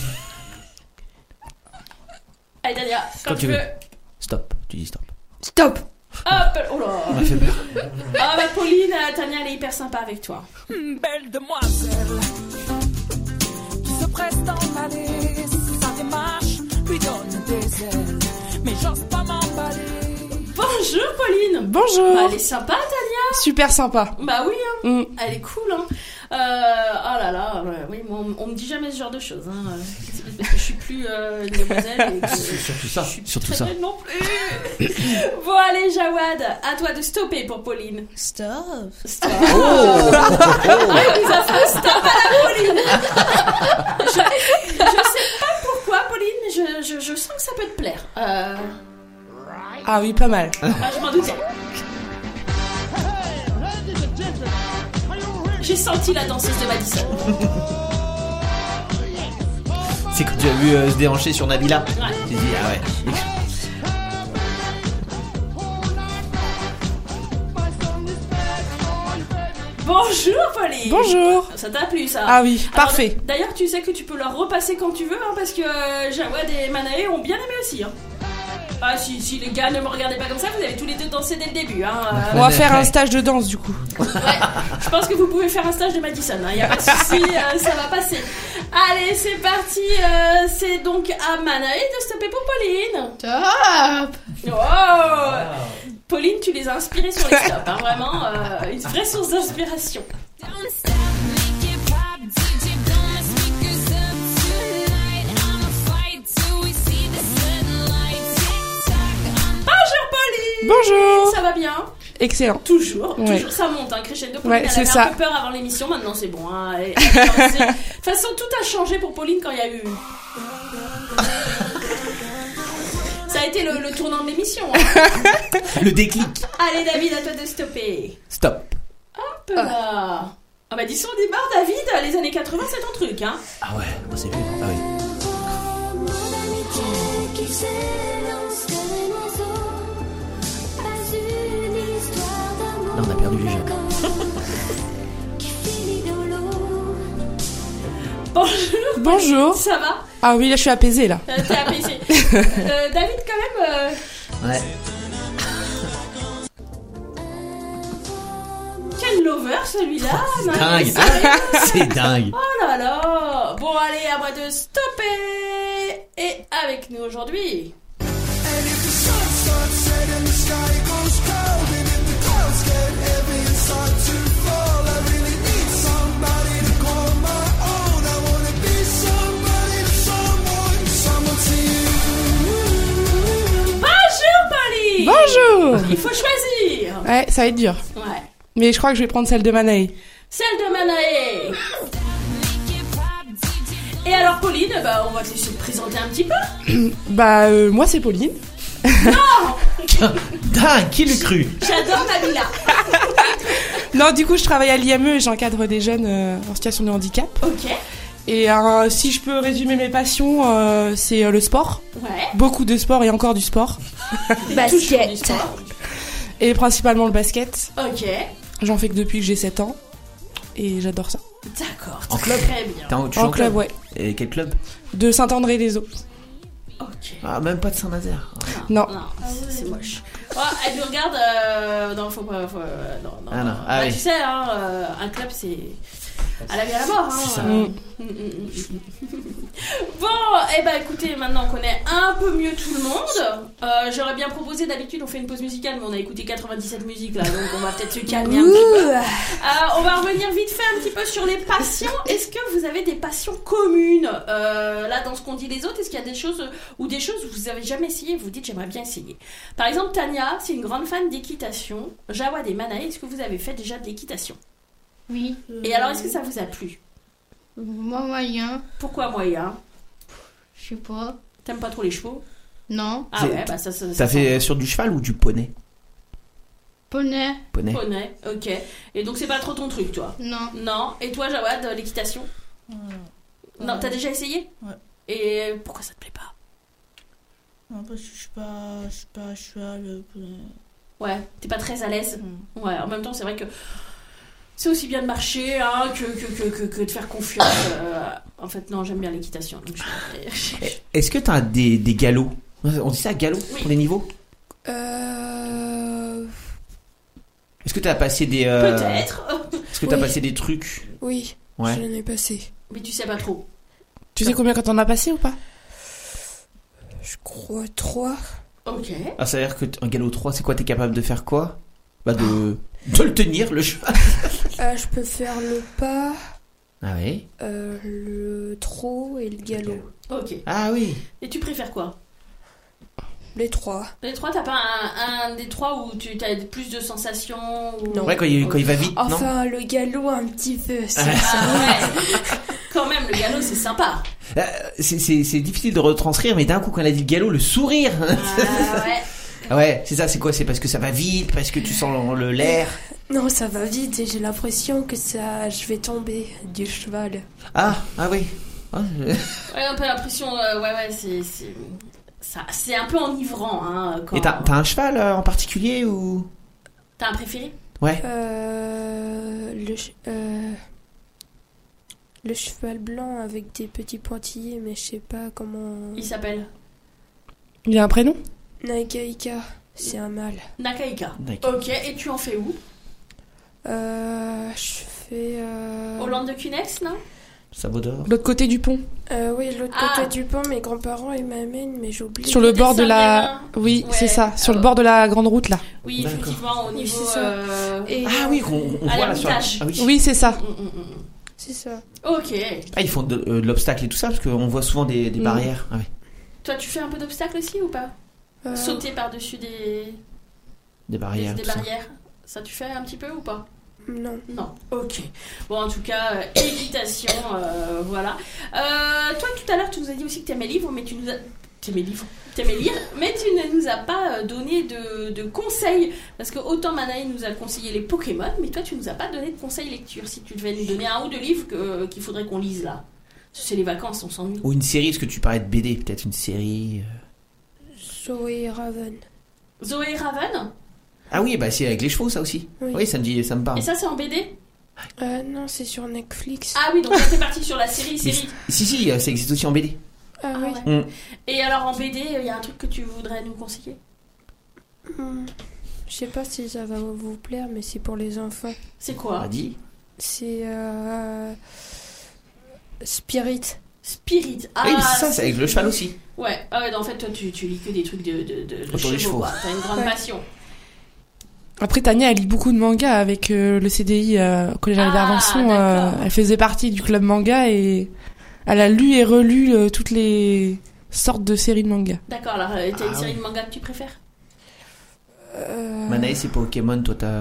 Allez, Tania, quand, Quand tu tu veux. veux. Stop, tu dis stop. Stop. Hop, oh là. On m'a fait peur. Ah bah Pauline, euh, Tania, elle est hyper sympa avec toi. Belle demoiselle qui se presse d'emballer, sa démarche lui donne des ailes, mais j'ose pas m'emballer. Bonjour Pauline. Bonjour. Bah, elle est sympa, Tania. Super sympa. Bah oui, hein. Mm. Elle est cool, hein. Euh, oh là là, ouais, oui, moi, on, on me dit jamais ce genre de choses, hein. C'est parce que je suis plus euh, une demoiselle et que C'est surtout ça. je suis Surtout très ça. belle non plus. Bon allez, Jawad, à toi de stopper pour Pauline. Stop. Stop. Ah, il nous a fait un stop à la Pauline. je, je sais pas pourquoi, Pauline, mais je, je, je sens que ça peut te plaire. Euh, Ah oui, pas mal. ah, je m'en doutais. J'ai senti la danseuse de Madison. C'est quand tu as vu euh, se déhancher sur Nabila. Ouais. Tu dis, ah ouais. Bonjour Pauline. Bonjour. Ça t'a plu ça? Ah oui, Alors, parfait. D'ailleurs, tu sais que tu peux leur repasser quand tu veux, hein, parce que euh, Jawad et Manae ont bien aimé aussi. Hein. Ah si, si les gars ne me regardez pas comme ça, vous avez tous les deux dansé dès le début. Hein. On va faire un stage de danse du coup. Ouais, je pense que vous pouvez faire un stage de Madison, il hein, n'y a pas de souci, euh, ça va passer. Allez, c'est parti, euh, c'est donc à Manae de stopper pour Pauline. Top. Oh Pauline, tu les as inspirés sur les stops, hein, vraiment, euh, une vraie source d'inspiration. Don't stop, make it pop, D J blow my speakers up tonight. I'ma fight till we see the sunlight. Tick tock, Bonjour Pauline. Bonjour. Ça va bien? Excellent. Toujours, Ouais. toujours ça monte, hein, crescendo. Pauline, Ouais, elle c'est avait ça. un peu peur avant l'émission, maintenant c'est bon. Hein, elle- elle a lancé. De toute façon, tout a changé pour Pauline quand il y a eu. Ça a été le, le tournant de l'émission. Hein. Le déclic. Allez, David, à toi de stopper. Stop. Hop là. Ah bah, dis son démarre, David, les années quatre-vingts, c'est ton truc, hein. Ah ouais, moi c'est vu. Ah oui. mot d'amitié qui s'élance comme un oiseau. Pas une histoire d'amour. Là, on a perdu les jeunes. Qui finit dans l'eau. Bonjour. Bonjour. Ça va? Ah oui, là je suis apaisée là. Euh, T'es apaisé. euh, David, quand même. Euh... Ouais. Quel lover celui-là. C'est non, dingue. mais sérieux. C'est dingue. Oh là là. Bon, allez, à moi de stopper. Et avec nous aujourd'hui. Bonjour Pauline. Bonjour. Il faut choisir. Ouais, ça va être dur. Ouais. Mais je crois que je vais prendre celle de Manae. Celle de Manae. Et alors Pauline, bah, on va essayer de te présenter un petit peu. Bah euh, moi c'est Pauline. Non. Dingue, qui l'eût cru? J'adore Nabila. Non, du coup je travaille à l'I M E et j'encadre des jeunes euh, en situation de handicap. Ok. Et euh, si je peux résumer mes passions, euh, c'est euh, le sport. Ouais. Beaucoup de sport et encore du sport. Toujours du Basket. sport. Et principalement le basket. Ok. J'en fais que depuis que j'ai sept ans. Et j'adore ça. D'accord. En club? Très bien. T'es en, tu joues En club, ouais. Et quel club? De Saint-André-les-Eaux. Ok. Ah, même pas de Saint-Nazaire. Non. Non, c'est c'est moche. Oh, elle nous regarde. Euh... Non, faut pas. Faut... euh, Non, non. Ah non, non. ah Bah, oui. Tu sais, hein, euh, un club, c'est. À la vie à la mort. Hein, C'est ça. euh. Mm, mm, mm. Bon, et eh ben écoutez, maintenant on connaît un peu mieux tout le monde. Euh, J'aurais bien proposé, d'habitude on fait une pause musicale, mais on a écouté quatre-vingt-dix-sept musiques là, donc on va peut-être se calmer un petit peu. Euh, on va revenir vite fait un petit peu sur les passions. Est-ce que vous avez des passions communes euh, là dans ce qu'on dit les autres? Est-ce qu'il y a des choses ou des choses que vous avez jamais essayé et vous dites j'aimerais bien essayer? Par exemple, Tania, c'est une grande fan d'équitation. Jawad et Manae, est-ce que vous avez fait déjà de l'équitation? Oui. Et alors, est-ce que ça vous a plu? Moi, moyen. Pourquoi moyen? Je sais pas. T'aimes pas trop les chevaux? Non. Ah C'est- ouais, bah ça, ça, T'as fait sur du cheval ou du poney? Poney. Poney. Poney, ok. Et donc c'est pas trop ton truc, toi? Non. Non. Et toi, Jawad, l'équitation? Ouais. Non, t'as déjà essayé? Ouais. Et pourquoi ça te plaît pas? Non, parce que je suis pas, je suis pas cheval. euh, Ouais, t'es pas très à l'aise. Mm. Ouais, en même temps, c'est vrai que c'est aussi bien de marcher hein, que, que, que, que, que de faire confiance. euh, En fait, non, j'aime bien l'équitation. donc je- Est-ce que t'as des, des galops? On dit ça, galop, Oui. pour les niveaux? Euh... Est-ce que t'as passé des... euh, Peut-être. Est-ce que t'as Oui. passé des trucs? Oui, Ouais. je l'en ai passé. Mais tu sais pas trop. Tu sais combien quand on a passé ou pas? Je crois trois. Ok. Ah, ça veut dire que t- un galop trois, c'est quoi? T'es capable de faire quoi? Bah de... de le tenir, le cheval. Euh, je peux faire le pas, Ah oui. euh, le trot et le galop. Ok. Ah oui. Et tu préfères quoi? Les trois. Les trois, t'as pas un, un des trois où tu as plus de sensations ou... Non. Ouais, quand il, quand il va vite, non? Enfin, le galop un petit peu. ça, Ah. ça. Ah ouais. Quand même, le galop, c'est sympa. Euh, c'est, c'est, c'est difficile de retranscrire, mais d'un coup, quand elle a dit le galop, le sourire. Ah ouais. Ah ouais, c'est ça, c'est quoi? C'est parce que ça va vite, parce que tu sens le, l'air. Non, ça va vite et j'ai l'impression que ça, je vais tomber du cheval. Ah, ah oui. Ah, je- Ouais, un peu l'impression... euh, ouais, ouais, c'est... c'est... Ça, c'est un peu enivrant, hein, quand... Et t'as, t'as un cheval euh, en particulier ou? T'as un préféré? Ouais. Euh, le, ch- euh, le cheval blanc avec des petits pointillés, mais je sais pas comment. Il s'appelle Il a un prénom? Nagaika, c'est un mâle. Nakaika. D'accord. Ok, et tu en fais où? Euh, je fais. Euh, Hollande de Cunex, non? Sabot d'or. L'autre côté du pont. euh, oui, l'autre Ah. côté du pont, mes grands-parents ils m'amènent, mais j'oublie. Sur le côté bord de la... Saint-Brévin. Oui, Ouais. c'est ça. Sur Ah le ouais. bord de la grande route, là. Oui, D'accord. effectivement, au Oui, niveau... c'est ça. euh, Et Ah oui, on, on À voit là sur la... l'Ermitage. Ah oui. Oui, c'est ça. Mm, mm, mm. c'est ça. Ok. Ah, ils font de, euh, de l'obstacle et tout ça, parce qu'on voit souvent des, des Mm. barrières. Ah oui. Toi, tu fais un peu d'obstacles aussi ou pas? Euh, Sauter par-dessus des, Des barrières. des, des tout ça. barrières. Ça, tu fais un petit peu ou pas? Non. Non. Ok. Bon, en tout cas, euh, équitation, euh, voilà. Euh, toi, tout à l'heure, tu nous as dit aussi que t'aimais livres, mais tu nous as... T'aimais livres T'aimais lire, mais tu ne nous as pas euh, donné de, de conseils. Parce que autant Manaï nous a conseillé les Pokémon, mais toi, tu nous as pas donné de conseils lecture. Si tu devais nous donner un ou deux livres que- qu'il faudrait qu'on lise là. C'est les vacances, on s'ennuie. Ou une série, parce que tu parlais de B D, peut-être une série. euh. Zoé Raven. Zoé Raven. Ah oui, bah c'est avec les chevaux, ça aussi. Oui. Oui, ça me dit, ça me parle. Et ça, c'est en B D? Euh, non, c'est sur Netflix. Ah oui, donc là, c'est parti sur la série, Mais série. si, si, euh, ça existe aussi en B D. Ah, Ah oui. ouais. Mm. Et alors, en B D, il y a un truc que tu voudrais nous conseiller? Hmm. Je sais pas si ça va vous plaire, mais c'est pour les enfants. C'est quoi? On a dit. C'est euh, Spirit. Spirit. Ah, oui, mais c'est ça, c'est avec le cheval aussi. Ouais, ah ouais, non, en fait, toi, tu, tu lis que des trucs de, de, de, de Autour chevaux, des chevaux. quoi. T'as une grande Ouais. passion. Après, Tania, elle lit beaucoup de mangas avec euh, le C D I euh, Collège Ah, Intervention. d'accord. euh, elle faisait partie du club manga et elle a lu et relu euh, toutes les sortes de séries de mangas. D'accord, alors, euh, t'as une Ah série oui. de mangas que tu préfères? Euh, Manaï, c'est Pokémon, toi t'as.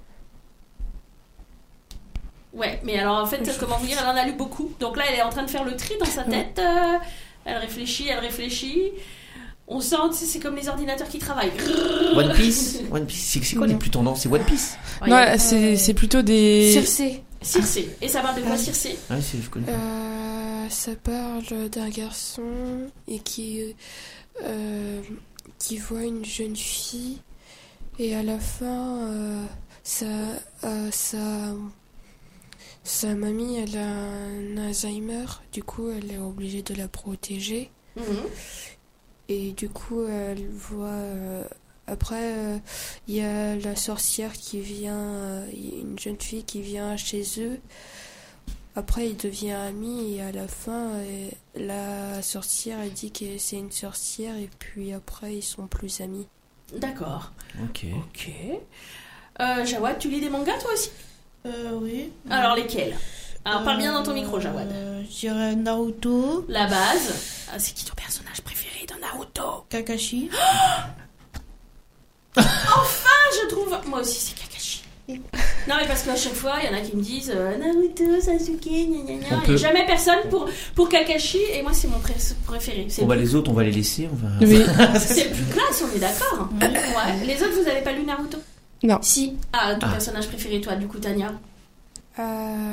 Ouais, mais alors, en fait, Je- comment vous dire, elle en a lu beaucoup. Donc là, elle est en train de faire le tri dans sa tête. euh, elle réfléchit, elle réfléchit. On sent, tu sais, c'est comme les ordinateurs qui travaillent. One Piece One Piece, c'est, c'est quoi les plus tendances? C'est One Piece? Ouais, non, il y a- c'est c'est plutôt des... Circé. Circé. Et ça parle de quoi, Ah. Circé? Ouais, c'est, je connais pas. Euh, ça parle d'un garçon et qui euh, qui voit une jeune fille et à la fin euh, sa euh, sa sa mamie elle a un Alzheimer, du coup elle est obligée de la protéger Mhm. et du coup elle voit euh, après euh, il y a la sorcière qui vient euh, une jeune fille qui vient chez eux. Après, il devient ami et à la fin, euh, la sorcière elle dit que c'est une sorcière et puis après, ils sont plus amis. D'accord. Ok. Ok. Euh, Jawad, tu lis des mangas, toi aussi? Euh, oui. Alors, lesquels? Alors, parle bien dans ton micro, Jawad. Euh, je dirais Naruto, La base. Ah, c'est qui ton personnage préféré dans Naruto? Kakashi. Ah, je trouve. Moi aussi, c'est Kakashi. Non, mais parce qu'à chaque fois, il y en a qui me disent euh, Naruto, Sasuke, gna gna gna. On Il n'y peut- a jamais personne pour, pour Kakashi, et moi, c'est mon pré- préféré. C'est On va le, les autres, on va les laisser. On va... Oui. c'est le plus classe, on est d'accord. Ouais. Les autres, vous avez pas lu Naruto? Non. Si. Ah, ton Ah. personnage préféré, toi, du coup, Tania? Euh...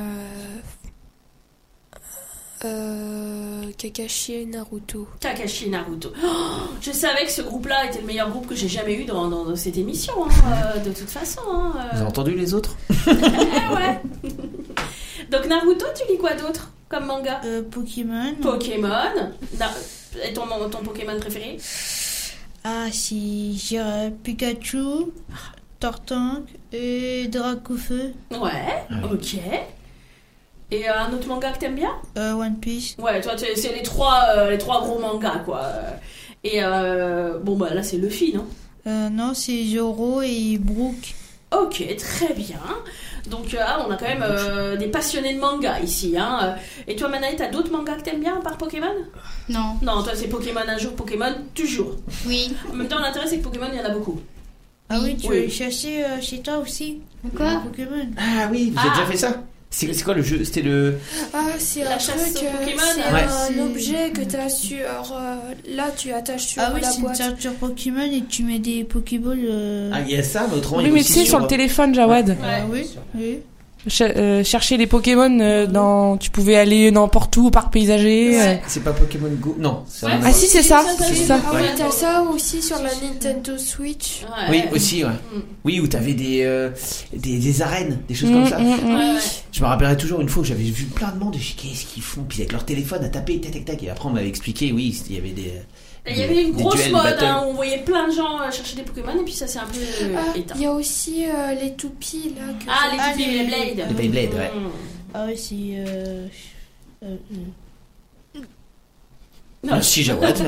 Euh... Kakashi et Naruto. Kakashi et Naruto. Oh, je savais que ce groupe-là était le meilleur groupe que j'ai jamais eu dans, dans, dans cette émission, hein, euh, de toute façon. Hein, euh. Vous avez entendu les autres? Eh ouais. Donc Naruto, tu lis quoi d'autre comme manga? Euh, Pokémon. Pokémon. Na- Et ton, ton Pokémon préféré? Ah, si, je dirais Pikachu, Tortank et Dracofeu. Ouais, Ah oui. ok. Et euh, un autre manga que t'aimes bien? Euh, One Piece. Ouais, toi, t'es- c'est les trois, euh, les trois gros mangas, quoi. Et euh, bon, bah là, c'est Luffy, non? Euh, non, c'est Zoro et Brook. Ok, très bien. Donc, euh, ah, on a quand même euh, des passionnés de manga ici, hein. Et toi, Manaï, t'as d'autres mangas que t'aimes bien à part Pokémon? Non. Non, toi, c'est Pokémon un jour, Pokémon toujours. Oui. En même temps, l'intérêt, c'est que Pokémon, il y en a beaucoup. Ah oui, tu Oui. veux les chasser euh, chez toi aussi? Quoi? Pokémon. Ah oui, vous avez Ah. déjà fait ça? C'est c'est quoi le jeu? C'était le. Ah, c'est La un chasse truc, aux euh, Pokémon, c'est ouais. un C'est- objet que t'as sur... euh, là, tu attaches sur Ah oui, la c'est une boîte. ceinture Pokémon et tu mets des Pokéballs. Euh... Ah, il y a ça, mais autrement, Oui, il y a mais aussi tu sais, sur le téléphone, Jawad. Ah oui, oui. Ch- euh, chercher les Pokémon euh, dans. Tu pouvais aller n'importe où au parc paysager. euh. C'est pas Pokémon Go? Non, c'est Ouais, un Ah si, c'est ça, ça, c'est ça, ça. Ah oui, Ouais. t'as ça aussi sur la Nintendo Switch. Ouais. Oui, aussi, ouais. Mm. Oui, où t'avais des, euh, des, des arènes, des choses Mm, comme ça. mm, mm. Ouais, ouais. Je me rappellerai toujours une fois où j'avais vu plein de monde et je dis qu'est-ce qu'ils font? Puis avec leur téléphone à taper, tac tac tac. Et après on m'avait expliqué, oui, c'était- il y avait des. Et il y avait une des grosse duels, mode, battles. hein, où on voyait plein de gens euh, chercher des Pokémon, et puis ça s'est un peu euh, Ah, éteint. il y a aussi euh, les toupies là. Que Ah, les Ah, Toupies les- et les Blades. Les Beyblade, ouais. Mm. Ah oui, c'est. Euh... euh, euh, Ah, si, Jawad.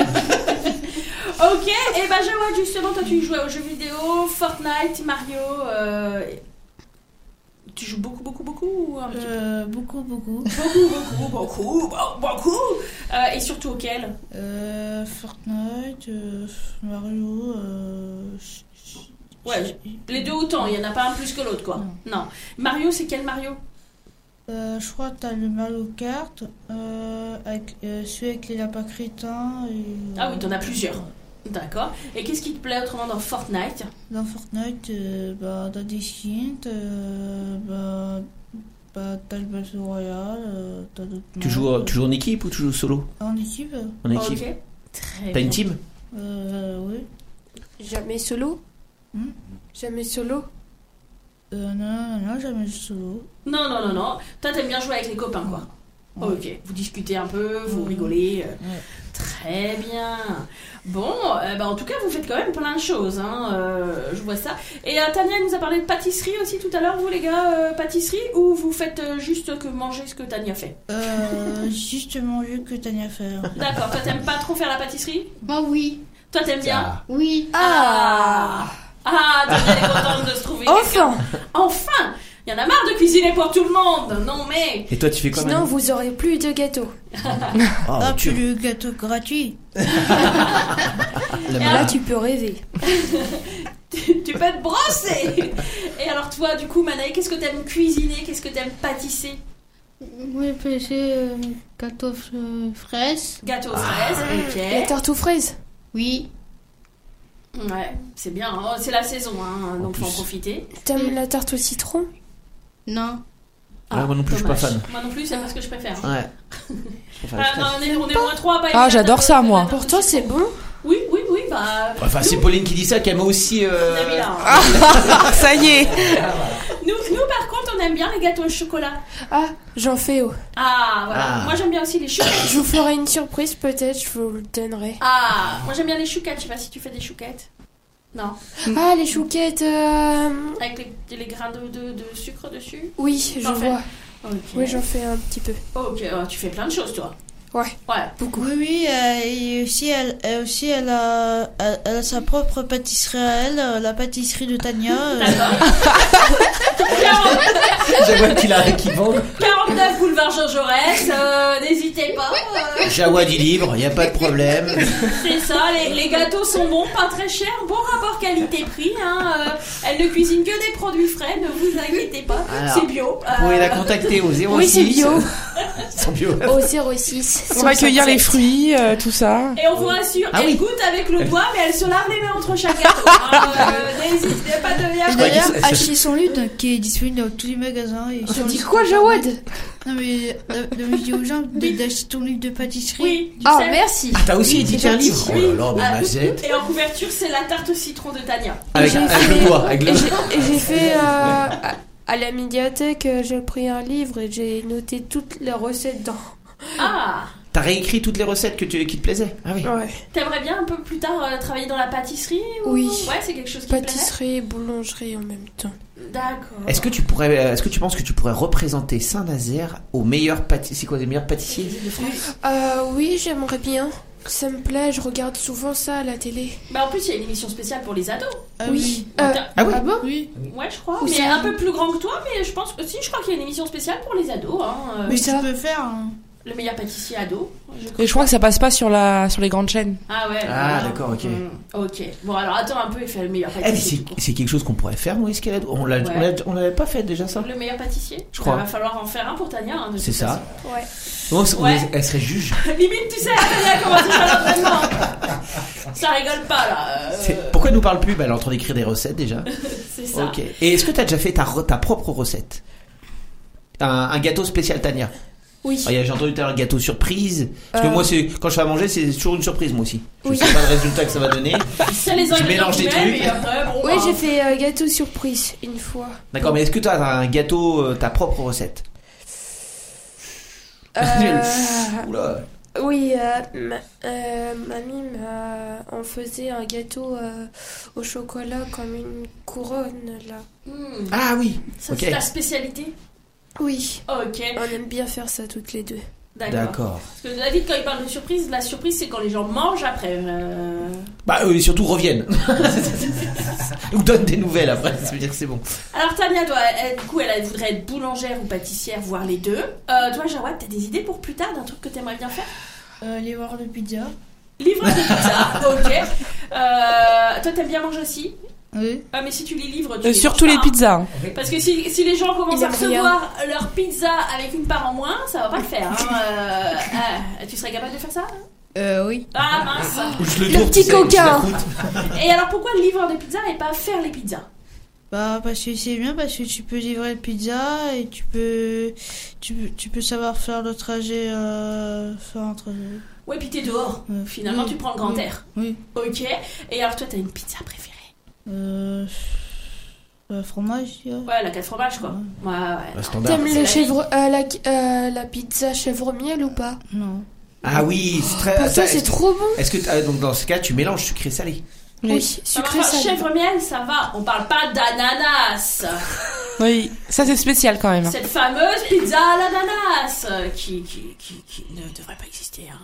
Ok, et ben Jawad, justement, toi tu jouais aux jeux vidéo, Fortnite, Mario. euh, Tu joues beaucoup, beaucoup, beaucoup ou un petit peu euh, beaucoup, beaucoup. Beaucoup, beaucoup, beaucoup, beaucoup, beaucoup. Euh, Et surtout auquel? Euh, Fortnite, euh, Mario. Euh... Ouais, les deux autant, il y en a pas un plus que l'autre, quoi. Non. Mario, c'est quel Mario? Euh, je crois que t'as le Mario Kart, euh, avec, euh, celui avec les lapins crétins. Et, Ah oui, t'en as plusieurs. Ouais. D'accord. Et qu'est-ce qui te plaît autrement dans Fortnite? Dans Fortnite, euh, bah, t'as des skins, euh, bah, bah, t'as le Battle Royale, euh, t'as d'autres. Tu modes. joues, euh, tu joues en équipe ou tu joues solo? En équipe? En équipe. Ok. Très T'as une bien. team? Euh, oui. Jamais solo. Hmm. Jamais solo. Euh, non, non, non, jamais solo. Non, non, non, non. Toi, t'aimes bien jouer avec les copains, quoi. Ouais. Ok. Vous discutez un peu, vous Ouais. rigolez. euh, Ouais. Très bien. Bon, euh, bah, en tout cas, vous faites quand même plein de choses. Hein, euh, je vois ça. Et euh, Tania nous a parlé de pâtisserie aussi tout à l'heure, vous les gars, euh, pâtisserie, ou vous faites euh, juste que manger ce que Tania fait? Euh, juste manger que Tania faire. D'accord. Toi, t'aimes pas trop faire la pâtisserie? Bah oui. Toi, t'aimes bien? Ah. Oui. Ah Ah, Tania est contente de se trouver quelqu'un. Enfin. Enfin. Il y en a marre de cuisiner pour tout le monde. Non mais. Et toi, tu fais quoi Sinon, Manu? vous aurez plus de gâteaux. Oh, Ah, tu- puis le gâteau gratuit. la Et malade. Là, tu peux rêver. tu, tu peux te brosser. Et alors toi, du coup, Manaï, qu'est-ce que t'aimes cuisiner? Qu'est-ce que t'aimes pâtisser? Oui, c'est euh, gâteau euh, fraise. Gâteau aux fraises, La ok. tarte aux fraises. Oui. Ouais, c'est bien. Oh, c'est la saison, hein, donc faut en plus. profiter. T'aimes la tarte au citron? Non. Ah, moi non plus, je suis pas dommage. fan. Moi non plus, c'est pas ce que je préfère. Ouais. Je préfère les Ah, non, fraises. on est, on est moins trois à pas aimer Ah, la j'adore tarte- ça, moi. la tarte au Pourtant, c'est citron. bon. Oui, oui, oui, bah. Enfin, c'est Pauline qui dit ça, qu'elle m'a aussi. euh, on aime bien. Ah, ça y est. Nous, nous, par contre, on aime bien les gâteaux au chocolat. Ah, j'en fais. Oh. Ah, voilà. Ah. Moi, j'aime bien aussi les chouquettes. Je vous ferai une surprise, peut-être, je vous le donnerai. Ah, moi, j'aime bien les chouquettes. Je sais pas si tu fais des chouquettes. Non. Ah, les chouquettes. euh, Avec les, les grains de, de, de sucre dessus. Oui, je J'en fais. vois. Ok. Oui, j'en fais un petit peu. Ok, oh, tu fais plein de choses, toi. Ouais. Ouais. Beaucoup. Oui, oui, euh, et aussi, elle, elle aussi, elle a, elle, elle a sa propre pâtisserie à elle, euh, la pâtisserie de Tania. euh. Jawad qui la qui vend. quarante-neuf boulevard Jean Jaurès, euh, n'hésitez pas. euh, Jawad il livre, y a pas de problème. C'est ça, les, les gâteaux sont bons, pas très chers, bon rapport qualité-prix. Hein, euh, elle ne cuisine que des produits frais, ne vous inquiétez pas, Alors, c'est bio. Vous pouvez euh, la contacter au zéro six. Oui, c'est bio. Ils sont bio. Au zéro six. On va cueillir les fruits, euh, tout ça. Et on vous rassure, Ah elle oui. goûte avec le doigt, mais elle se lave les mains entre chaque gâteau. Hein, euh, n'hésitez pas de venir. Et crois d'ailleurs, qu'il s- achetez son lutte qui est disponible dans tous les magasins. Et Tu sur dis le quoi, site Jawad? internet. Non, mais euh, euh, je dis aux gens d- d'acheter ton livre de pâtisserie. Oui, tu Ah, sais. merci. Ah, t'as aussi édité un livre. Oh là là, mais Ah, Mazette. Et en couverture, c'est la tarte au citron de Tania. Avec, J'ai avec fait- le doigt, avec le Et j'ai- et j'ai fait euh, à, à la médiathèque, euh, j'ai pris un livre et j'ai noté toutes les recettes dans. Ah, T'as réécrit toutes les recettes que tu, qui te plaisaient. Ah oui. Ouais. t'aimerais bien un peu plus tard euh, travailler dans la pâtisserie ou... Oui. Ouais, c'est quelque chose qui te plairait. Pâtisserie et boulangerie en même temps. D'accord. Est-ce que tu pourrais, euh, est-ce que tu penses que tu pourrais représenter Saint-Nazaire au meilleur pâtissier, c'est quoi, des meilleurs pâtissiers de France? Euh, oui, j'aimerais bien. Ça me plaît, je regarde souvent ça à la télé. Bah en plus, il y a une émission spéciale pour les ados. Ah Oui. oui. Euh, Ah oui. ah bon? Oui. Ouais, je crois. Où Mais ça un peu plus grand que toi, mais je pense que si, je crois qu'il y a une émission spéciale pour les ados. Hein, euh, Mais Oui, tu ça. peux faire. hein. Le meilleur pâtissier ado. Je crois. Et je crois que ça passe pas sur la sur les grandes chaînes. Ah ouais. Ah, ouais. d'accord, ok. Mm, ok. Bon, alors attends un peu et fais le meilleur Eh, mais pâtissier. c'est, tout court. c'est quelque chose qu'on pourrait faire, nous, escalade. On l'a, Ouais. on l'a- on l'avait pas fait déjà ça. Le meilleur pâtissier. Je crois. Il va falloir en faire un pour Tania. Hein, de C'est toute ça. Ouais. Non, c'est- on Ouais. est- elle serait juge. façon. Limite, tu sais, Tania, comment tu fais l'entraînement. Ça rigole pas là. euh, C'est- Pourquoi elle nous parle plus? Bah, elle est en train d'écrire des recettes déjà. C'est ça. Ok. Et est-ce que t'as déjà fait ta, re- ta propre recette? Un, un gâteau spécial Tania. Oui. Ah, y a- j'ai entendu tout à l'heure gâteau surprise. Parce que Euh. moi, c'est, quand je fais à manger, c'est toujours une surprise, moi aussi. Je Oui. sais pas le résultat que ça va donner. C'est les Je ingrédients mélange que des tu mets, trucs. mais après, bon. Oui, bah, j'ai fait euh, gâteau surprise une fois. D'accord, mais est-ce que tu as un gâteau, euh, ta propre recette? Euh, Oula. oui, euh, ma, euh, mamie m'a, on faisait un gâteau euh, au chocolat comme une couronne là. hmm, Ah oui. Ça, Ok. c'est ta spécialité. Oui, Ok. on aime bien faire ça toutes les deux. D'accord. D'accord. Parce que David, quand il parle de surprise, la surprise, c'est quand les gens mangent après. euh. Bah, eux, surtout reviennent. Ou donnent des nouvelles après. Ça veut dire que c'est bon. Alors Tania, toi, elle, du coup, elle, elle voudrait être boulangère ou pâtissière, voire les deux. Euh, toi, Jawad, t'as des idées pour plus tard d'un truc que t'aimerais bien faire? Euh, livreur de pizza. Livreur de pizza, ok. Euh, toi, t'aimes bien manger aussi? Oui. Ah, mais si tu les livres, tu Euh, les surtout manges les pas, hein. pizzas. Parce que si, si les gens commencent Il à aime recevoir leur pizza avec une part en moins, ça va pas le faire. Hein. Euh, ah, tu serais capable de faire ça? Euh, oui. Ah mince. Ou je le, Le tourne, petit tu sais, je la coquin. croûte. Et alors pourquoi le livreur de pizza et pas faire les pizzas? Bah, parce que c'est bien, parce que tu peux livrer le pizza et tu peux, tu peux, tu peux savoir faire le trajet, euh, faire un trajet. Ouais, puis t'es dehors. Euh, Finalement, oui, tu prends le grand oui, air. Oui. Ok. Et alors toi, t'as une pizza préférée? Euh, euh, fromage, je dirais. Ouais, la quatre fromages quoi. Ouais, ouais. Le standard. T'aimes c'est le la chèvre, euh, la, euh, la pizza chèvre miel ou pas? Non. Ah oui, c'est très. Pour ça, est-ce c'est que- trop bon. Est-ce que t'as- donc dans ce cas, tu mélanges sucré salé? Oui, Alors, sucré enfin, salé. chèvre miel, ça va. On parle pas d'ananas. Oui, ça c'est spécial quand même. Cette fameuse pizza à l'ananas euh, qui, qui, qui, qui ne devrait pas exister. Hein.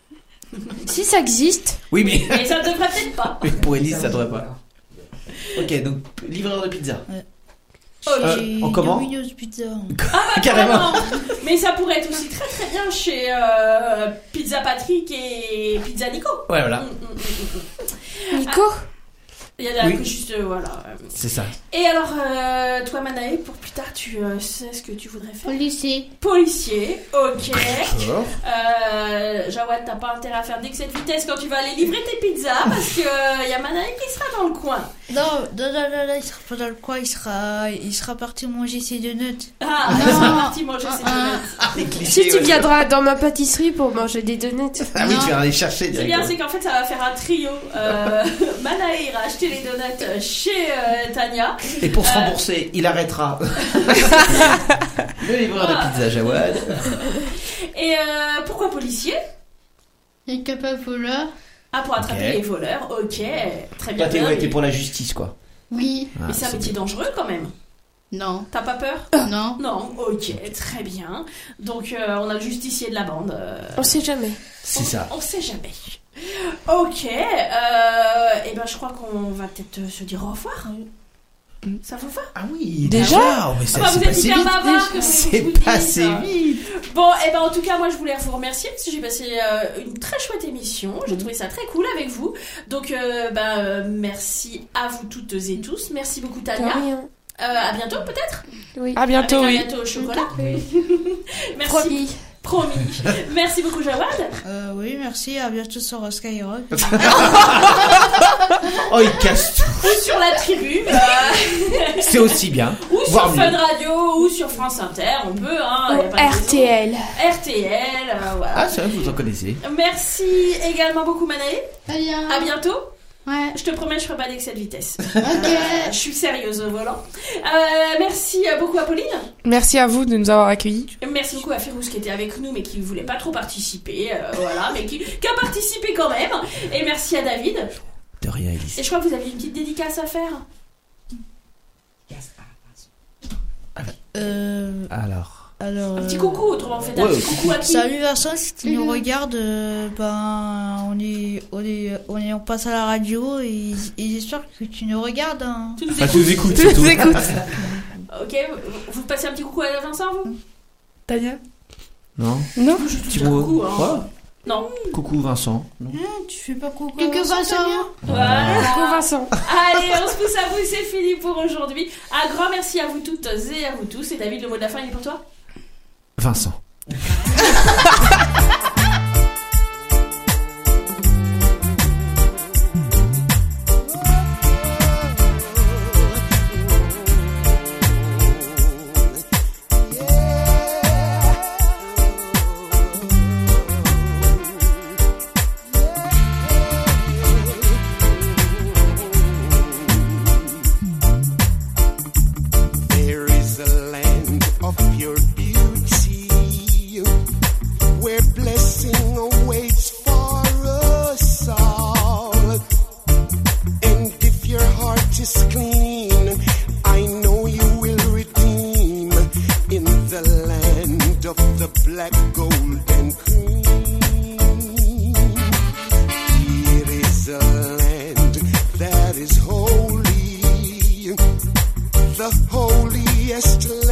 Si ça existe. Oui, mais Mais ça ne devrait peut-être pas. mais pour Elise, ça devrait pas. Ok, donc livreur de pizza. Euh, Chez en comment Domino's Pizza. Carrément. Ah non. Mais ça pourrait être aussi très très bien chez euh, Pizza Patrick et Pizza Nico. Ouais, voilà. Mm, mm, mm, mm. Nico? Il y a Oui. juste euh, voilà. C'est ça. Et alors, euh, toi Manae, pour plus tard, tu euh, sais ce que tu voudrais faire? Au lycée. Policier, ok. D'accord. Euh, Jawad, t'as pas intérêt à faire d'excès de vitesse quand tu vas aller livrer tes pizzas parce que il y a Manae qui sera dans le coin. Non, non, non, non, non, il sera pas dans le coin, il sera, il sera parti manger ses donuts. Ah, il sera parti manger ses donuts. Les Si clichés, tu ouais. viendras dans ma pâtisserie pour manger des donuts. Ah oui, Non. tu vas aller chercher C'est bien, directement. c'est qu'en fait, ça va faire un trio. Euh, Manae ira acheter les donuts chez euh, Tania. Et pour se Euh. rembourser, il arrêtera. Le livreur de pizza Jawad. Et euh, pourquoi policier? Et capable voleur. Ah, pour attraper Ok. les voleurs, ok. Très bien. Toi, t'es bien, ouais, mais- t'es pour la justice, quoi. Oui. Ah, mais c'est un c'est métier bien. dangereux quand même. Non. T'as pas peur? Non. Non, ok, très bien. Donc euh, on a le justicier de la bande. euh, On sait jamais. C'est ça. On sait jamais. Ok, euh, et ben je crois qu'on va peut-être euh, se dire au revoir. Ça vous va? Ah oui, Déjà déjà, mais ça Ah bah, c'est vous êtes passé hyper vite. bavard, que C'est vous vous dites. passé vite. Bon, et ben en tout cas, moi je voulais vous remercier parce que j'ai passé euh, une très chouette émission. J'ai trouvé ça très cool avec vous. Donc, euh, bah, euh, merci à vous toutes et tous. Merci beaucoup, De Tania. rien. Euh, à bientôt, peut-être? Oui. À bientôt, Avec un oui. gâteau au chocolat. Merci. Promis. Promis. Merci beaucoup, Jawad. Euh, oui, merci. À bientôt sur euh, Skyrock. Oh, il casse tout. Ou sur la tribune. euh, C'est aussi bien. ou Voire sur mieux. Fun Radio, ou sur France Inter. On peut, hein. y a pas de R T L. raison. R T L, euh, voilà. Ah, c'est vrai, vous en connaissez. Merci également beaucoup, Manae. Très À bientôt. Ouais. Je te promets, je ferai pas d'excès de vitesse. Ok. Je suis sérieuse au volant. Euh, merci beaucoup à Pauline. Merci à vous de nous avoir accueillis. Merci beaucoup à Férouz qui était avec nous mais qui ne voulait pas trop participer. euh, voilà, mais qui, qui a participé quand même. Et merci à David. De rien, Elise. Et je crois que vous aviez une petite dédicace à faire. Euh, Alors. alors. Un petit euh, coucou, autrement on fait un Ouais, petit coucou à qui? Salut Vincent, si tu nous regardes, euh, ben on est, on est, on est, on passe à la radio et, et j'espère que tu nous regardes. Hein. Tu nous Ah, tu nous écoutes. écoutes, Tu c'est nous tout. écoutes. Ok, vous, vous passez un petit coucou à Vincent, vous? Tania? Non. Non? Petit dire mot. coucou, hein. Ouais. Non. Coucou Vincent. Non. Tu fais pas coucou. Quelques Vincent. Voilà. Coucou Vincent. Allez, on se pousse à vous, c'est fini pour aujourd'hui. Un grand merci à vous toutes et à vous tous. Et David, le mot de la fin, il est pour toi? Vincent. There is a land of pure beauty where blessing awaits for us all. And if your heart is clean, I know you will redeem in the land of the black gold and cream. It is a land that is holy, the holiest land